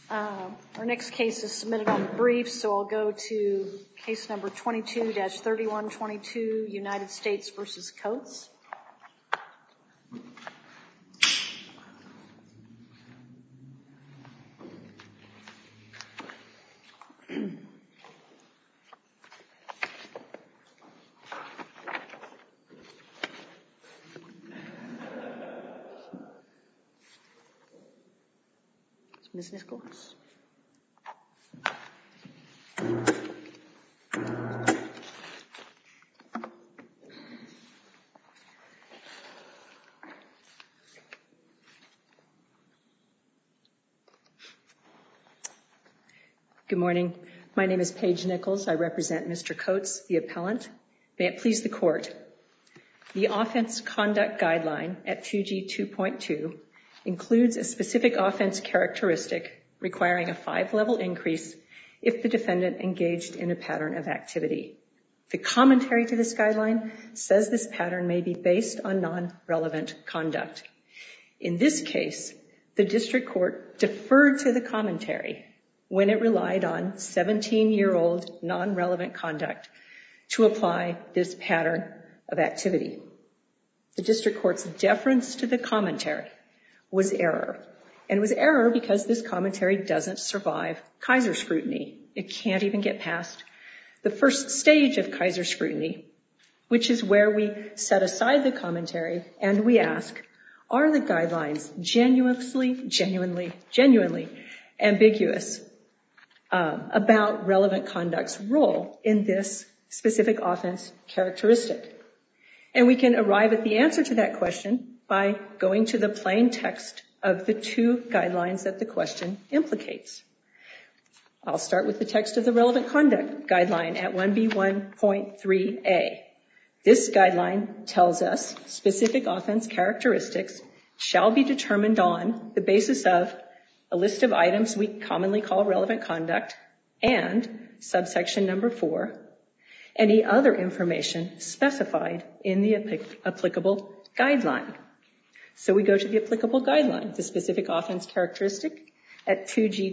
Our next case is submitted on the brief, so I'll go to case number 22-3122, United States v. Coates. Ms. Nichols. Good morning. My name is Paige Nichols. I represent Mr. Coates, the appellant. May it please the court. The offense conduct guideline at 2G 2.2 includes a specific offense characteristic requiring a 5-level increase if the defendant engaged in a pattern of activity. The commentary to this guideline says this pattern may be based on non-relevant conduct. In this case, the district court deferred to the commentary when it relied on 17-year-old non-relevant conduct to apply this pattern of activity. The district court's deference to the commentary was error. And it was error because this commentary doesn't survive Kaiser scrutiny. It can't even get past the first stage of Kaiser scrutiny, which is where we set aside the commentary and we ask, are the guidelines genuinely ambiguous about relevant conduct's role in this specific offense characteristic? And we can arrive at the answer to that question by going to the plain text of the two guidelines that the question implicates. I'll start with the text of the relevant conduct guideline at 1B1.3a. This guideline tells us specific offense characteristics shall be determined on the basis of a list of items we commonly call relevant conduct and subsection number 4, any other information specified in the applicable guideline. So we go to the applicable guideline, the specific offense characteristic at 2G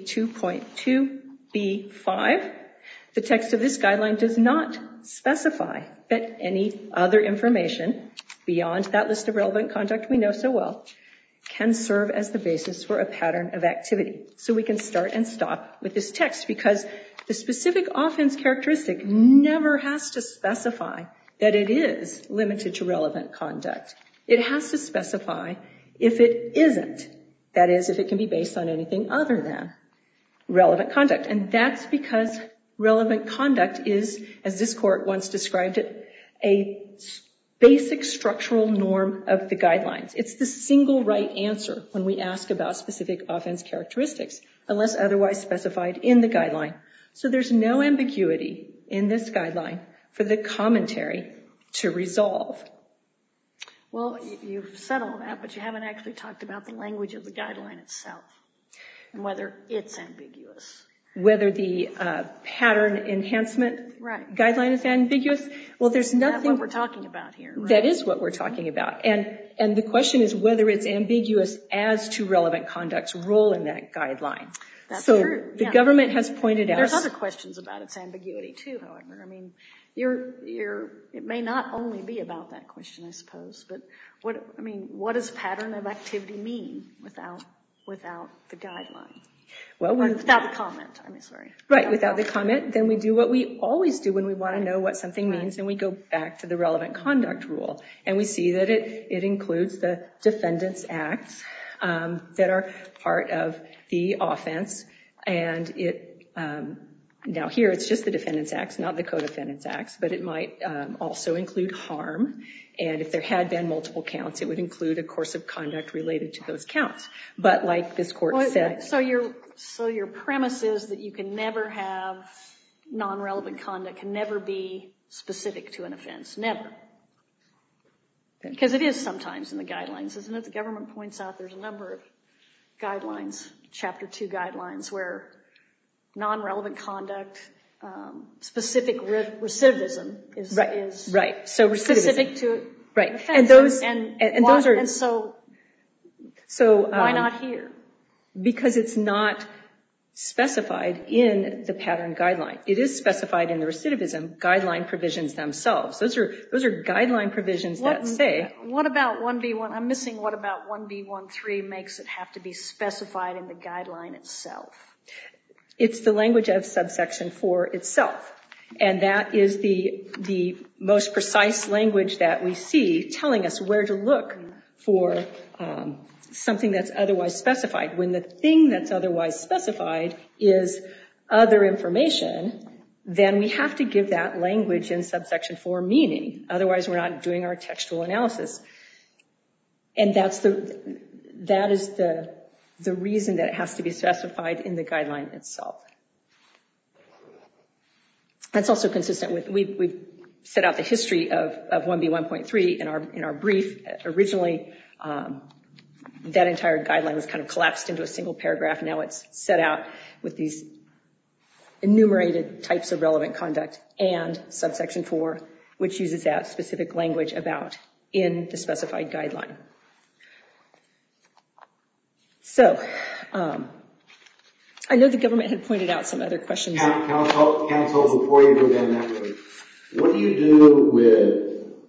2.2b5. The text of this guideline does not specify that any other information beyond that list of relevant conduct we know so well can serve as the basis for a pattern of activity. So we can start and stop with this text because the specific offense characteristic never has to specify that it is limited to relevant conduct. It has to specify if it isn't. That is, if it can be based on anything other than relevant conduct. And that's because relevant conduct is, as this court once described it, a basic structural norm of the guidelines. It's the single right answer when we ask about specific offense characteristics, unless otherwise specified in the guideline. So there's no ambiguity in this guideline for the commentary to resolve. Well, you've said all that, but you haven't actually talked about the language of the guideline itself and whether it's ambiguous. Whether the pattern enhancement guideline is ambiguous? Well, there's nothing. That's what we're talking about here. Right? That is what we're talking about. And the question is whether it's ambiguous as to relevant conduct's role in that guideline. That's so true. The government has pointed out. There's other questions about its ambiguity too, however. I mean, it may not only be about that question, I suppose, but what does pattern of activity mean without the guideline? Well, without the comment, sorry. Right, without the comment, then we do what we always do when we want to know what something means, and we go back to the relevant conduct rule. And we see that it includes the defendant's acts that are part of the offense. And now here it's just the defendant's acts, not the co-defendant's acts, but it might also include harm. And if there had been multiple counts, it would include a course of conduct related to those counts. But like this court said. So your premise is that you can never have non-relevant conduct, can never be specific to an offense. Never. Because it is sometimes in the guidelines, isn't it? The government points out there's a number of guidelines, Chapter 2 guidelines, where non-relevant conduct, specific recidivism is right. So specific to right. an offense. And those are. And so why not here? Because it's not specified in the pattern guideline. It is specified in the recidivism guideline provisions themselves. Those are guideline provisions that say. What about 1B1? I'm missing what about 1B13 makes it have to be specified in the guideline itself? It's the language of subsection 4 itself. And that is the most precise language that we see telling us where to look for something that's otherwise specified. When the thing that's otherwise specified is other information, then we have to give that language in subsection 4 meaning. Otherwise, we're not doing our textual analysis. And that is the reason that it has to be specified in the guideline itself. That's also consistent with, we've set out the history of 1B1.3 in our brief. Originally, that entire guideline was kind of collapsed into a single paragraph. Now it's set out with these enumerated types of relevant conduct and subsection 4, which uses that specific language about in the specified guideline. So, I know the government had pointed out some other questions. Counsel, before you go down that road, what do you do with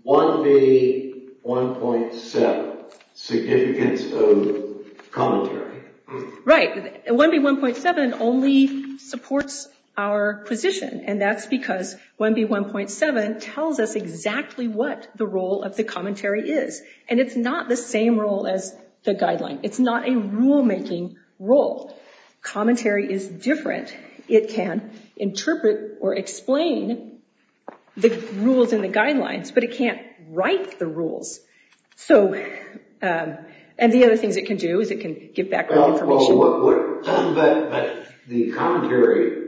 1B1.7, significance of commentary? Right. 1B1.7 only supports our position, and that's because 1B1.7 tells us exactly what the role of the commentary is. And it's not the same role as the guideline. It's not a rule-making role. Commentary is different. It can interpret or explain the rules in the guidelines, but it can't write the rules. So, and the other things it can do is it can give background information. But the commentary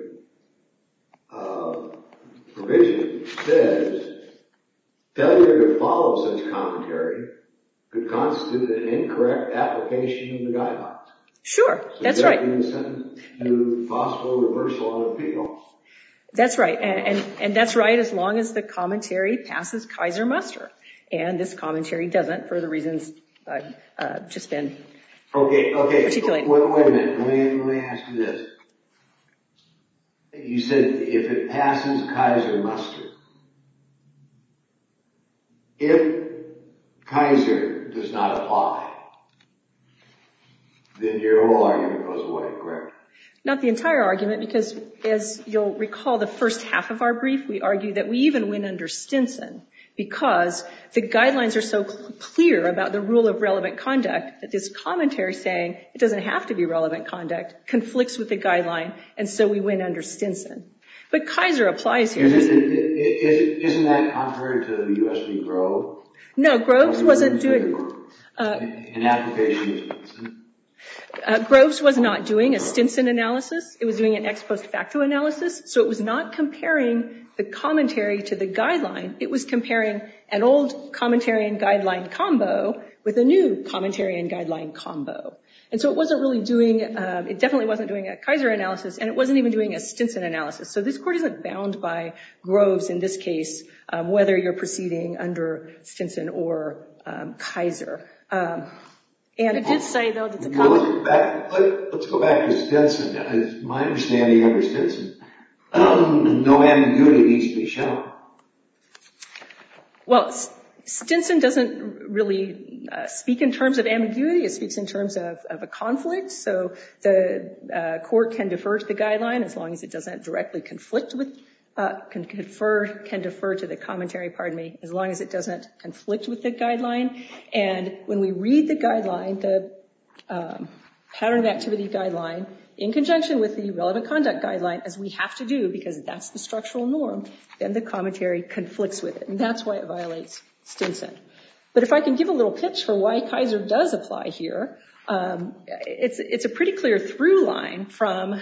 provision says failure to follow such commentary could constitute an incorrect application of the guidelines. Sure, that's right. To possible reversal on appeal. That's right, and that's right as long as the commentary passes Kaiser muster. And this commentary doesn't for the reasons I've just been articulating. Wait a minute, let me ask you this. You said if it passes Kaiser muster, if Kaiser does not apply, then your whole argument goes away, correct? Not the entire argument, because as you'll recall the first half of our brief, we argue that we even win under Stinson because the guidelines are so clear about the rule of relevant conduct that this commentary saying it doesn't have to be relevant conduct conflicts with the guideline, and so we win under Stinson. But Kaiser applies here. Isn't that contrary to U.S. v. Grove? No, Groves wasn't doing... An application of Stinson? Groves was not doing a Stinson analysis. It was doing an ex post facto analysis. So it was not comparing the commentary to the guideline. It was comparing an old commentary and guideline combo with a new commentary and guideline combo. And so it wasn't really doing, it definitely wasn't doing a Kaiser analysis, and it wasn't even doing a Stinson analysis. So this court isn't bound by Groves in this case, whether you're proceeding under Stinson or Kaiser. And it did say, though, that the let's go back to Stinson. It's my understanding under Stinson, no ambiguity needs to be shown. Well, Stinson doesn't really speak in terms of ambiguity. It speaks in terms of a conflict. So the court can defer to the guideline as long as it doesn't directly conflict with, can defer to the commentary, as long as it doesn't conflict with the guideline. And when we read the guideline, the pattern of activity guideline, in conjunction with the relevant conduct guideline, as we have to do because that's the structural norm, then the commentary conflicts with it. And that's why it violates Stinson. But if I can give a little pitch for why Kaiser does apply here, it's a pretty clear through line from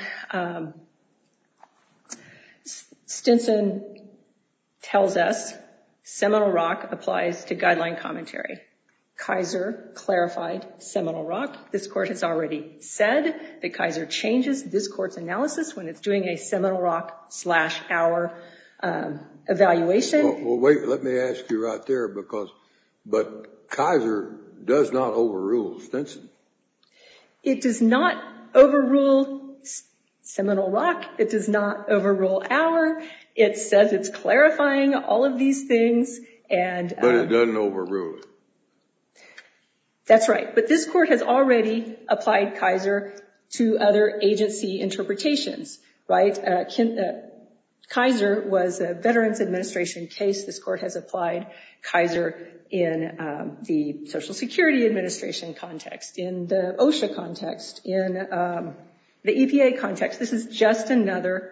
Stinson tells us Seminole Rock applies to guideline commentary. Kaiser clarified Seminole Rock. This court has already said that Kaiser changes this court's analysis when it's doing a Seminole Rock / our evaluation. Well, wait, let me ask you right there but Kaiser does not overrule Stinson. It does not overrule Seminole Rock. It does not overrule Auer. It says it's clarifying all of these things. But it doesn't overrule it. That's right. But this court has already applied Kaiser to other agency interpretations, right? Kaiser was a Veterans Administration case. This court has applied Kaiser in the Social Security Administration context, in the OSHA context, in the EPA context. This is just another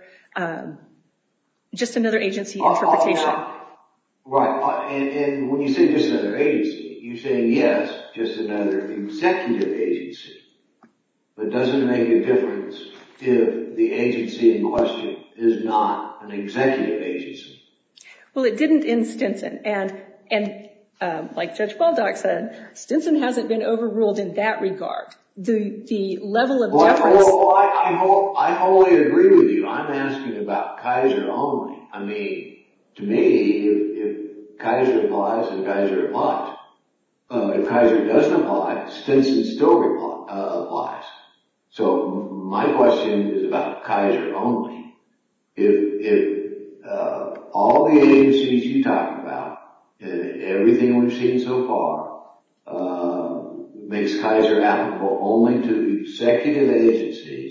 agency interpretation. Right. And when you say just another agency, you're saying, yes, just another executive agency. But doesn't it make a difference if the agency in question is not an executive agency? Well, it didn't in Stinson. And like Judge Baldock said, Stinson hasn't been overruled in that regard. The level of deference... I wholly agree with you. I'm asking about Kaiser only. I mean, to me, if Kaiser applies, then Kaiser applies. If Kaiser doesn't apply, Stinson still applies. So my question is about Kaiser only. If all the agencies you talk about, and everything we've seen so far, makes Kaiser applicable only to executive agencies,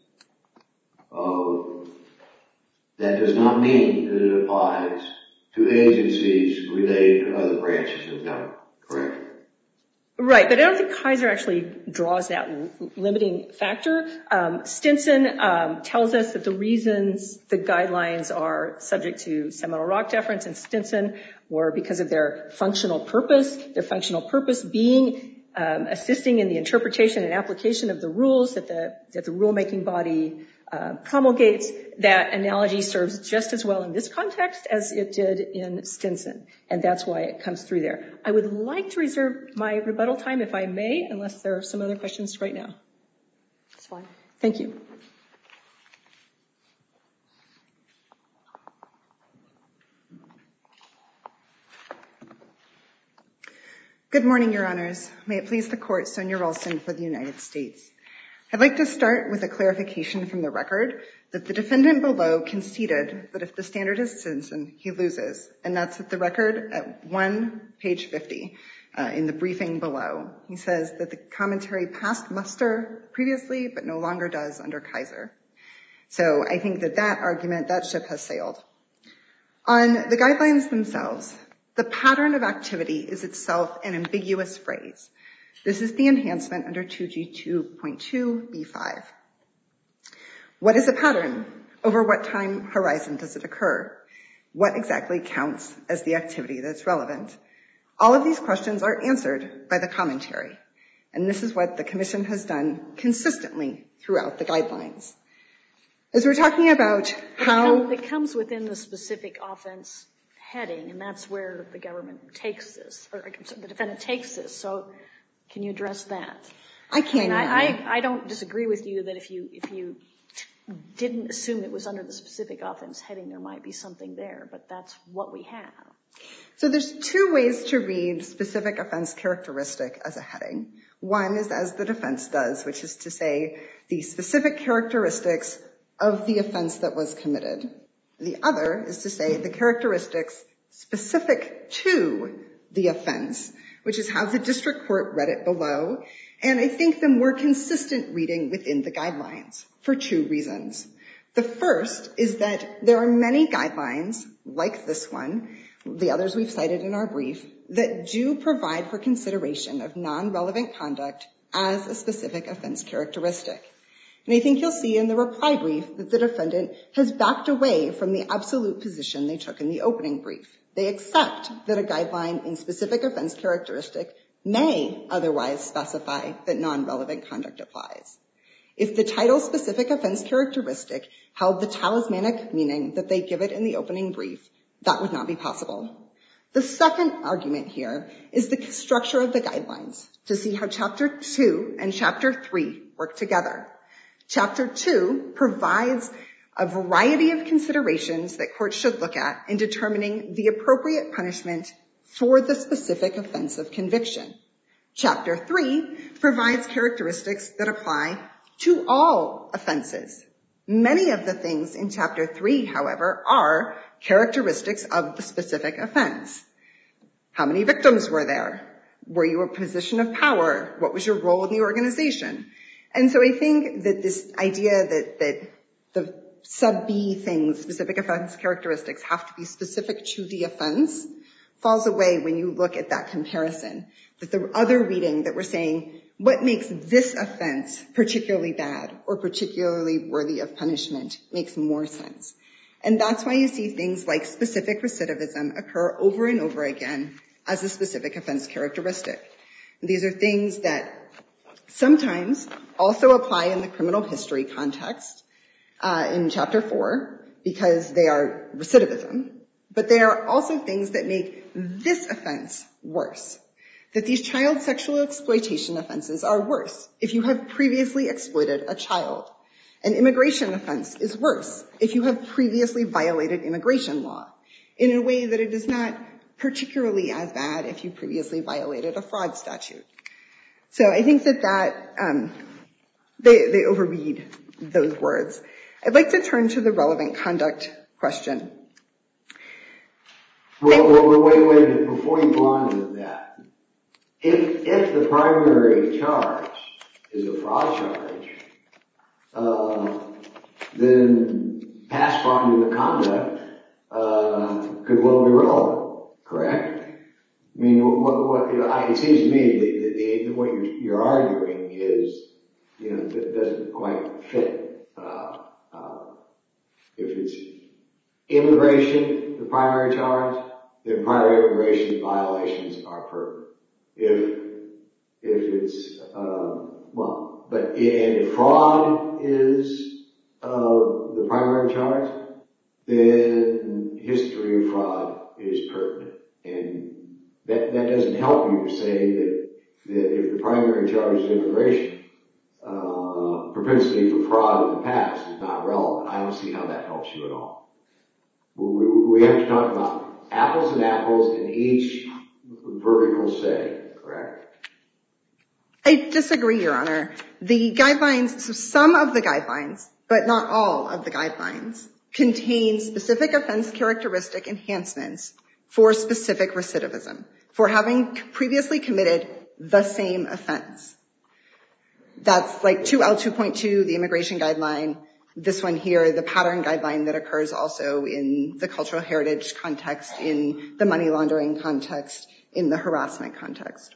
that does not mean that it applies to agencies related to other branches of government, correct? Right, but I don't think Kaiser actually draws that limiting factor. Stinson tells us that the reasons the guidelines are subject to Seminole Rock deference in Stinson were because of their functional purpose being assisting in the interpretation and application of the rules that the rulemaking body promulgates. That analogy serves just as well in this context as it did in Stinson, and that's why it comes through there. I would like to reserve my rebuttal time, if I may, unless there are some other questions right now. That's fine. Thank you. Good morning, Your Honors. May it please the Court, Sonia Ralston for the United States. I'd like to start with a clarification from the record that the defendant below conceded that if the standard is Stinson, he loses, and that's at the record at page 50 in the briefing below. He says that the commentary passed muster previously, but no longer does under Kaiser. So I think that argument, that ship has sailed. On the guidelines themselves, the pattern of activity is itself an ambiguous phrase. This is the enhancement under 2G2.2b5. What is a pattern? Over what time horizon does it occur? What exactly counts as the activity that's relevant? All of these questions are answered by the commentary, and this is what the Commission has done consistently throughout the guidelines. As we're talking about how... It comes within the specific offense heading, and that's where the government takes this, or the defendant takes this. So can you address that? I can. I don't disagree with you that if you didn't assume it was under the specific offense heading, there might be something there, but that's what we have. So there's two ways to read specific offense characteristic as a heading. One is as the defense does, which is to say the specific characteristics of the offense that was committed. The other is to say the characteristics specific to the offense, which is how the district court read it below, and I think the more consistent reading within the guidelines for two reasons. The first is that there are many guidelines, like this one, the others we've cited in our brief, that do provide for consideration of non-relevant conduct as a specific offense characteristic. And I think you'll see in the reply brief that the defendant has backed away from the absolute position they took in the opening brief. They accept that a guideline in specific offense characteristic may otherwise specify that non-relevant conduct applies. If the title specific offense characteristic held the talismanic meaning that they give it in the opening brief, that would not be possible. The second argument here is the structure of the guidelines to see how Chapter 2 and Chapter 3 work together. Chapter 2 provides a variety of considerations that courts should look at in determining the appropriate punishment for the specific offense of conviction. Chapter 3 provides characteristics that apply to all offenses. Many of the things in Chapter 3, however, are characteristics of the specific offense. How many victims were there? Were you a position of power? What was your role in the organization? And so I think that this idea that the sub-B things, specific offense characteristics, have to be specific to the offense falls away when you look at that comparison. That the other reading that we're saying, what makes this offense particularly bad or particularly worthy of punishment makes more sense. And that's why you see things like specific recidivism occur over and over again as a specific offense characteristic. These are things that sometimes also apply in the criminal history context in Chapter 4 because they are recidivism, but they are also things that make this offense worse. That these child sexual exploitation offenses are worse if you have previously exploited a child. An immigration offense is worse if you have previously violated immigration law in a way that it is not particularly as bad if you previously violated a fraud statute. So I think that they overread those words. I'd like to turn to the relevant conduct question. Well, wait, before you go on to that, if the primary charge is a fraud charge, then past fraud in the conduct could well be relevant, correct? I mean, it seems to me that what you're arguing is, that doesn't quite fit. If it's immigration, the primary charge, then prior immigration violations are pertinent. If it's, if fraud is the primary charge, then history of fraud is pertinent. And that doesn't help you to say that if the primary charge is immigration, propensity for fraud in the past is not relevant. I don't see how that helps you at all. We have to talk about apples and apples in each vertical setting, correct? I disagree, Your Honor. The guidelines, so some of the guidelines, but not all of the guidelines, contain specific offense characteristic enhancements for specific recidivism, for having previously committed the same offense. That's like 2L2.2, the immigration guideline. This one here, the pattern guideline that occurs also in the cultural heritage context, in the money laundering context, in the harassment context.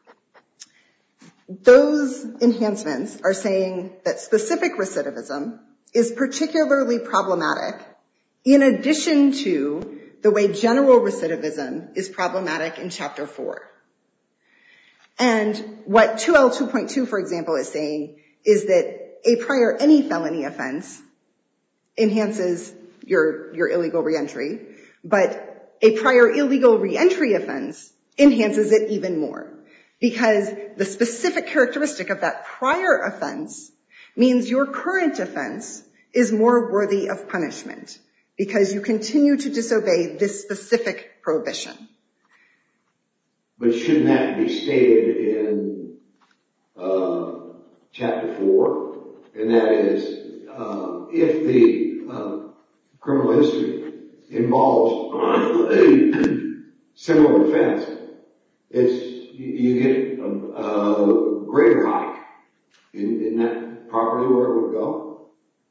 Those enhancements are saying that specific recidivism is particularly problematic in addition to the way general recidivism is problematic in Chapter 4. And what 2L2.2, for example, is saying is that a prior any felony offense enhances your illegal reentry, but a prior illegal reentry offense enhances it even more. Because the specific characteristic of that prior offense means your current offense is more worthy of punishment because you continue to disobey this specific prohibition. But shouldn't that be stated in Chapter 4? And that is, if the criminal history involves a similar offense, you get a greater hike. Isn't that properly where it would go?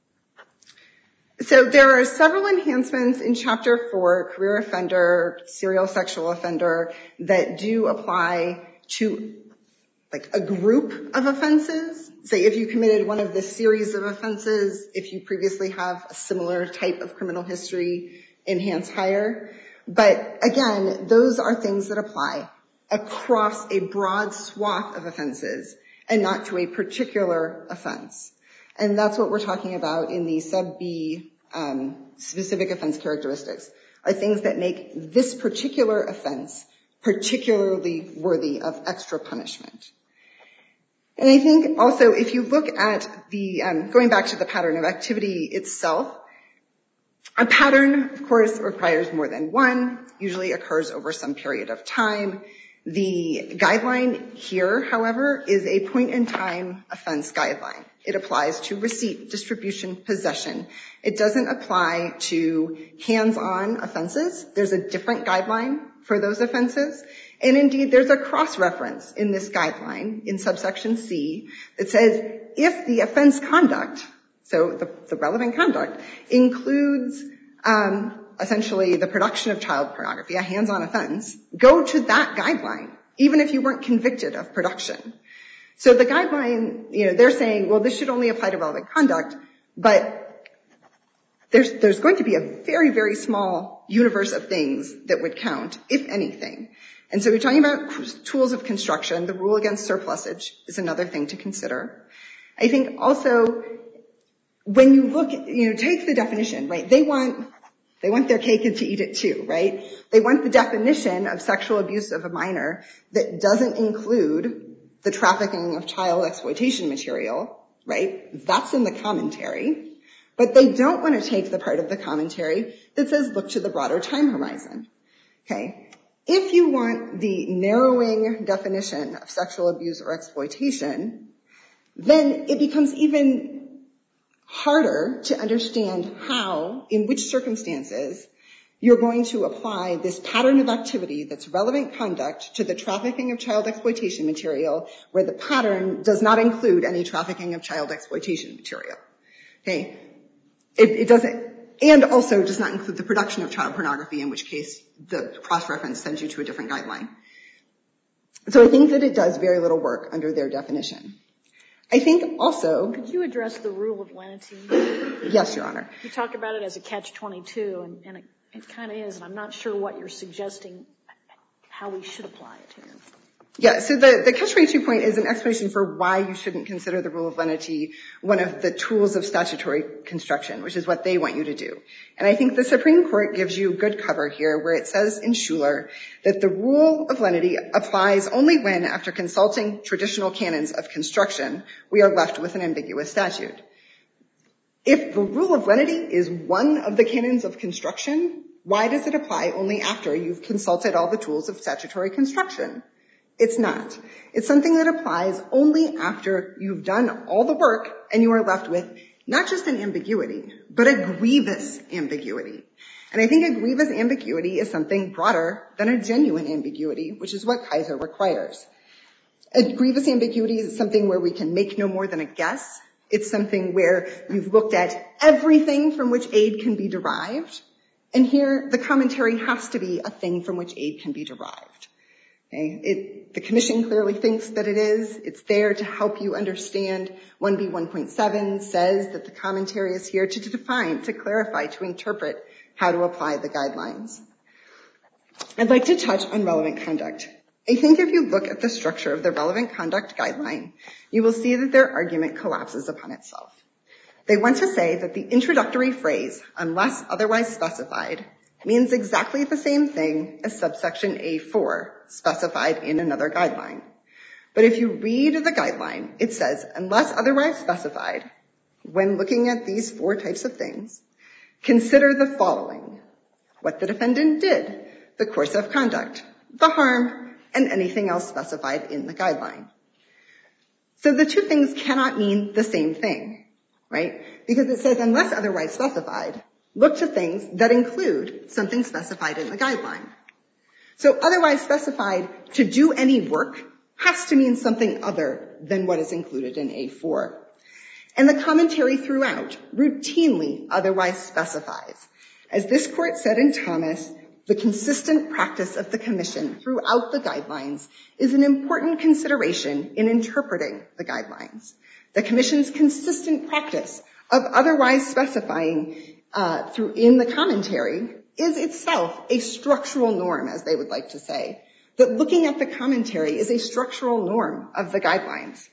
So there are several enhancements in Chapter 4, career offender, serial sexual offender, that do apply to like a group of offenses. Say if you committed one of this series of offenses, if you previously have a similar type of criminal history, enhance higher. But again, those are things that apply across a broad swath of offenses and not to a particular offense. And that's what we're talking about in the sub-B specific offense characteristics, are things that make this particular offense particularly worthy of extra punishment. And I think also if you look at the, going back to the pattern of activity itself, a pattern, of course, requires more than one, usually occurs over some period of time. The guideline here, however, is a point-in-time offense guideline. It applies to receipt, distribution, possession. It doesn't apply to hands-on offenses. There's a different guideline for those offenses. And indeed, there's a cross-reference in this guideline in subsection C that says if the offense conduct, so the relevant conduct, includes essentially the production of child pornography, a hands-on offense, go to that guideline, even if you weren't convicted of production. So the guideline, they're saying, well, this should only apply to relevant conduct, but there's going to be a very, very small universe of things that would count, if anything. And so we're talking about tools of construction. The rule against surplusage is another thing to consider. I think also when you look, take the definition, right? They want their cake and to eat it too, right? They want the definition of sexual abuse of a minor that doesn't include the trafficking of child exploitation material, right? That's in the commentary. But they don't want to take the part of the commentary that says look to the broader time horizon, okay? If you want the narrowing definition of sexual abuse or exploitation, then it becomes even harder to understand how, in which circumstances, you're going to apply this pattern of activity that's relevant conduct to the trafficking of child exploitation material where the pattern does not include any trafficking of child exploitation material, okay? It doesn't, and also does not include the production of child pornography, in which case the cross-reference sends you to a different guideline. So I think that it does very little work under their definition. I think also... Could you address the rule of lenity? Yes, Your Honor. You talk about it as a catch-22, and it kind of is, and I'm not sure what you're suggesting how we should apply it here. Yeah, so the catch-22 point is an explanation for why you shouldn't consider the rule of lenity one of the tools of statutory construction, which is what they want you to do. And I think the Supreme Court gives you good cover here where it says in Schuler that the rule of lenity applies only when, after consulting traditional canons of construction, we are left with an ambiguous statute. If the rule of lenity is one of the canons of construction, why does it apply only after you've consulted all the tools of statutory construction? It's not. It's something that applies only after you've done all the work and you are left with not just an ambiguity, but a grievous ambiguity. And I think a grievous ambiguity is something broader than a genuine ambiguity, which is what Kaiser requires. A grievous ambiguity is something where we can make no more than a guess. It's something where you've looked at everything from which aid can be derived. And here, the commentary has to be a thing from which aid can be derived. Okay? The Commission clearly thinks that it is. It's there to help you understand. 1B1.7 says that the commentary is here to define, to clarify, to interpret how to apply the guidelines. I'd like to touch on relevant conduct. I think if you look at the structure of the relevant conduct guideline, you will see that their argument collapses upon itself. They want to say that the introductory phrase, unless otherwise specified, means exactly the same thing as subsection A4, specified in another guideline. But if you read the guideline, it says, unless otherwise specified, when looking at these four types of things, consider the following: what the defendant did, the course of conduct, the harm, and anything else specified in the guideline. So the two things cannot mean the same thing, right? Because it says, unless otherwise specified, look to things that include something specified in the guideline. So otherwise specified to do any work has to mean something other than what is included in A4. And the commentary throughout routinely otherwise specifies. As this court said in Thomas, the consistent practice of the Commission throughout the guidelines is an important consideration in interpreting the guidelines. The Commission's consistent practice of otherwise specifying in the commentary is itself a structural norm, as they would like to say. That looking at the commentary is a structural norm of the guidelines.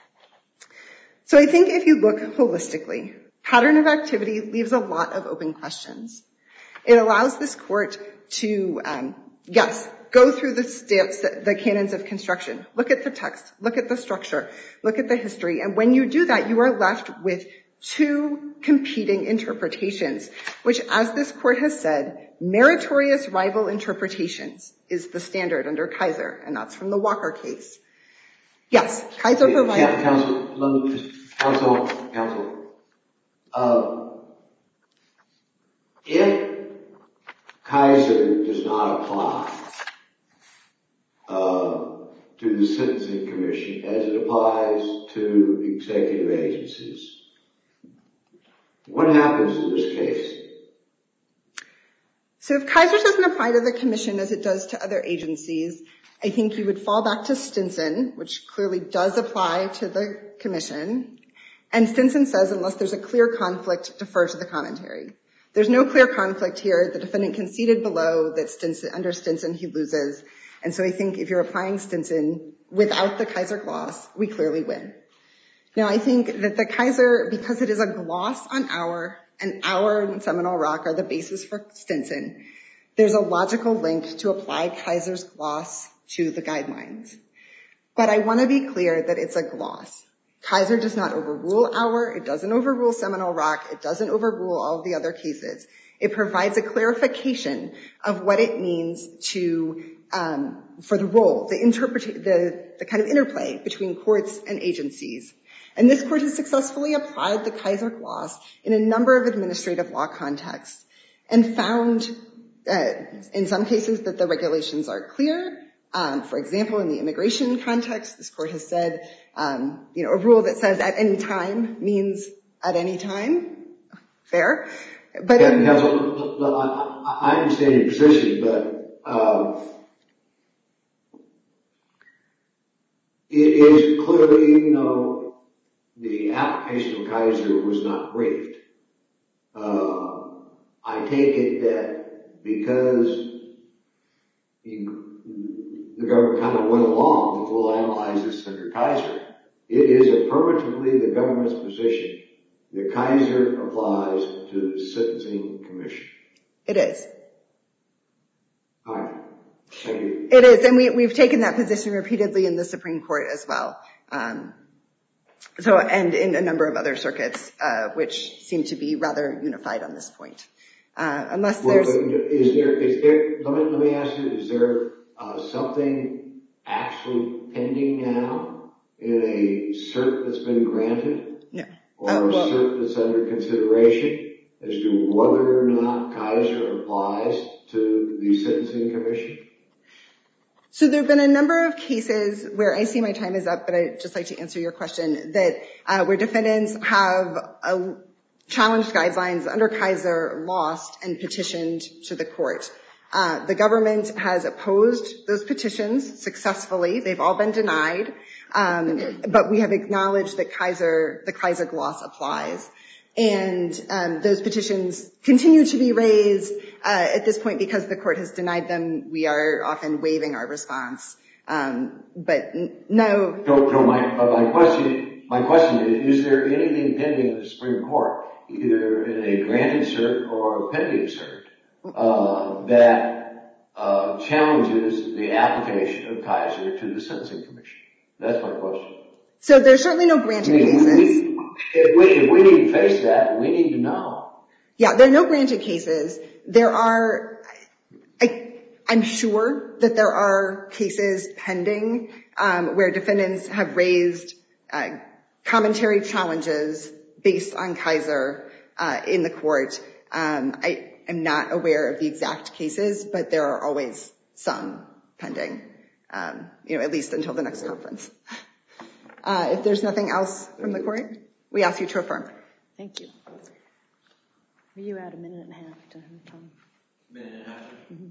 So I think if you look holistically, pattern of activity leaves a lot of open questions. It allows this court to, go through the canons of construction, look at the text, look at the structure, look at the history, and when you do that, you are left with two competing interpretations, which, as this court has said, meritorious rival interpretations is the standard under Kaiser, and that's from the Walker case. Yes, Kaiser provided... Counsel, let me just Counsel, if Kaiser does not apply to the Sentencing Commission as it applies to executive agencies, what happens in this case? So if Kaiser doesn't apply to the commission as it does to other agencies, I think you would fall back to Stinson, which clearly does apply to the commission. And Stinson says, unless there's a clear conflict, defer to the commentary. There's no clear conflict here. The defendant conceded below that under Stinson he loses. And so I think if you're applying Stinson without the Kaiser gloss, we clearly win. Now I think that the Kaiser, because it is a gloss on Auer, and Auer and Seminole Rock are the basis for Stinson, there's a logical link to apply Kaiser's gloss to the guidelines. But I want to be clear that it's a gloss. Kaiser does not overrule Auer. It doesn't overrule Seminole Rock. It doesn't overrule all of the other cases. It provides a clarification of what it means to, for the role, the kind of interplay between courts and agencies. And this court has successfully applied the Kaiser gloss in a number of administrative law contexts and found in some cases that the regulations are clear. For example, in the immigration context, this court has said, a rule that says at any time means at any time. Fair. But Counsel, I understand your position, but it is clear, even though the application of Kaiser was not briefed, I take it that because the government kind of went along, we'll analyze this under Kaiser, it is affirmatively the government's position that Kaiser applies to the Sentencing Commission. It is. All right. Thank you. It is, and we've taken that position repeatedly in the Supreme Court as well. And in a number of other circuits, which seem to be rather unified on this point. Unless there's... let me ask you, is there something actually pending now in a cert that's been granted? No. Or a cert that's under consideration as to whether or not Kaiser applies to the Sentencing Commission? So there have been a number of cases where I see my time is up, but I'd just like to answer your question, that where defendants have challenged guidelines under Kaiser, lost, and petitioned to the court. The government has opposed those petitions successfully. They've all been denied. But we have acknowledged that the Kaiser gloss applies. And those petitions continue to be raised at this point because the court has denied them. We are often waiving our response. But no. So my question is there anything pending in the Supreme Court, either in a granted cert or a pending cert, that challenges the application of Kaiser to the Sentencing Commission? That's my question. So there's certainly no granted cases. If we need to face that, we need to know. Yeah, there are no granted cases. There are, I'm sure that there are cases pending where defendants have raised commentary challenges based on Kaiser in the court. I am not aware of the exact cases, but there are always some pending, at least until the next conference. If there's nothing else from the court, we ask you to affirm. Thank you. Are you at a minute and a half to Tom? Minute and a half. Mm-hmm.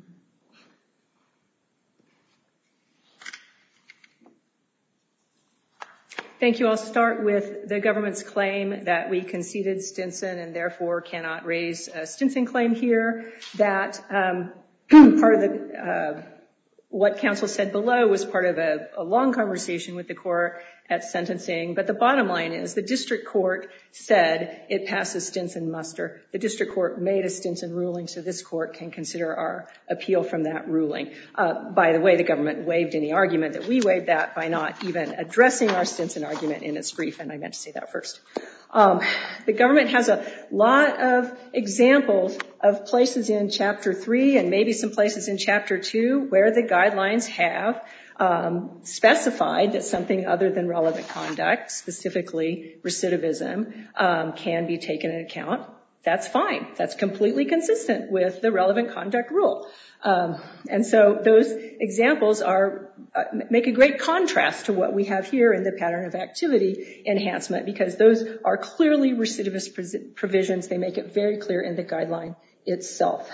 Thank you. I'll start with the government's claim that we conceded Stinson and therefore cannot raise a Stinson claim here. That part of the what counsel said below was part of a long conversation with the court at sentencing. But the bottom line is the district court said it passes Stinson muster. The district court made a Stinson ruling, so this court can consider our appeal from that ruling. By the way, the government waived any argument that we waived that by not even addressing our Stinson argument in its brief, and I meant to say that first. The government has a lot of examples of places in Chapter 3 and maybe some places in Chapter 2 where the guidelines have specified that something other than relevant conduct, specifically recidivism, can be taken into account, that's fine. That's completely consistent with the relevant conduct rule. And so those examples make a great contrast to what we have here in the pattern of activity enhancement, because those are clearly recidivist provisions. They make it very clear in the guideline itself.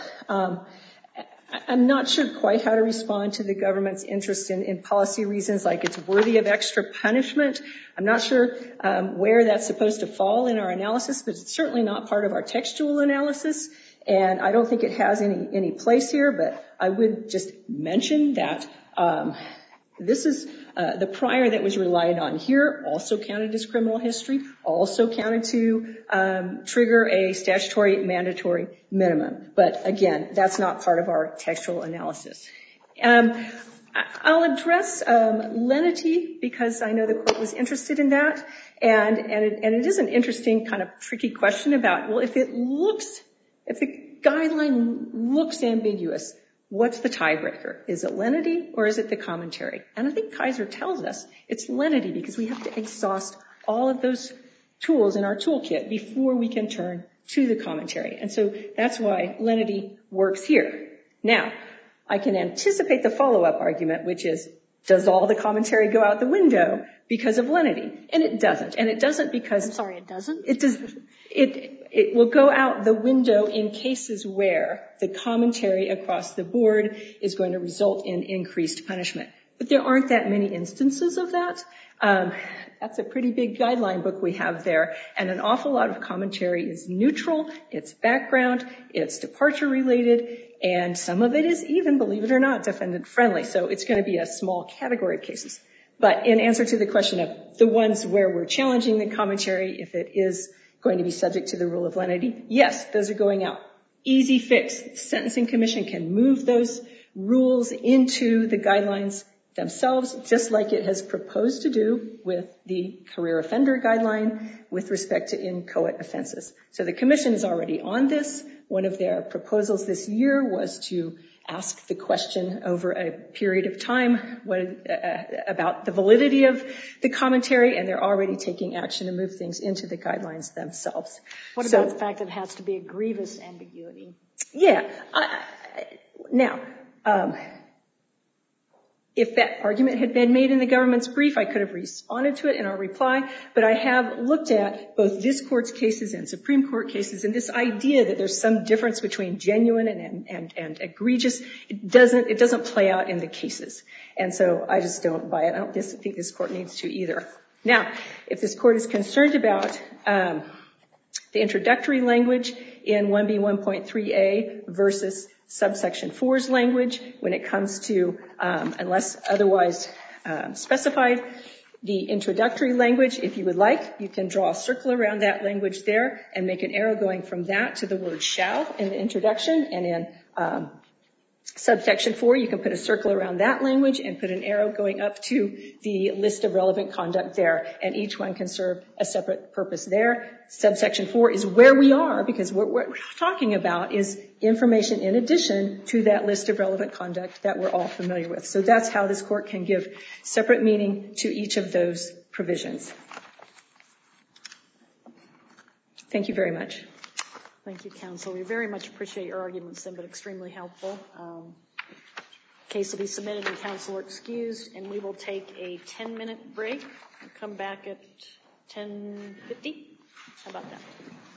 I'm not sure quite how to respond to the government's interest in policy reasons, like it's worthy of extra punishment. I'm not sure where that's supposed to fall in our analysis, but it's certainly not part of our textual analysis, and I don't think it has any place here, but I would just mention that this is the prior that was relied on here also counted as criminal history, also counted to trigger a statutory mandatory minimum. But again, that's not part of our textual analysis. I'll address lenity because I know the court was interested in that, and it is an interesting kind of tricky question about, well, if the guideline looks ambiguous, what's the tiebreaker? Is it lenity or is it the commentary? And I think Kaiser tells us it's lenity because we have to exhaust all of those tools in our toolkit before we can turn to the commentary. And so that's why lenity works here. Now, I can anticipate the follow-up argument, which is, does all the commentary go out the window because of lenity? And it doesn't. And it doesn't because... I'm sorry, it doesn't? It does. It will go out the window in cases where the commentary across the board is going to result in increased punishment. But there aren't that many instances of that. That's a pretty big guideline book we have there. And an awful lot of commentary is neutral, it's background, it's departure related, and some of it is even, believe it or not, defendant friendly. So it's going to be a small category of cases. But in answer to the question of the ones where we're challenging the commentary, if it is going to be subject to the rule of lenity, yes, those are going out. Easy fix. The Sentencing Commission can move those rules into the guidelines themselves, just like it has proposed to do with the career offender guideline with respect to inchoate offenses. So the Commission is already on this. One of their proposals this year was to ask the question over a period of time about the validity of the commentary, and they're already taking action to move things into the guidelines themselves. What about the fact that it has to be a grievous ambiguity? Yeah. Now, if that argument had been made in the government's brief, I could have responded to it in our reply, but I have looked at both this court's cases and Supreme Court cases, and this idea that there's some difference between genuine and egregious, it doesn't play out in the cases. And so I just don't buy it. I don't think this court needs to either. Now, if this court is concerned about the introductory language in 1B1.3a versus subsection 4's language when it comes to, unless otherwise specified, the introductory language, if you would like, you can draw a circle around that language there and make an arrow going from that to the word shall in the introduction, and in subsection 4, you can put a circle around that language and put an arrow going up to the list of relevant conduct there, and each one can serve a separate purpose there. Subsection 4 is where we are, because what we're talking about is information in addition to that list of relevant conduct that we're all familiar with. So that's how this court can give separate meaning to each of those provisions. Thank you very much. Thank you, counsel. We very much appreciate your arguments. They've been extremely helpful. Case will be submitted and counsel are excused, and we will take a 10-minute break and come back at 10:50. How about that?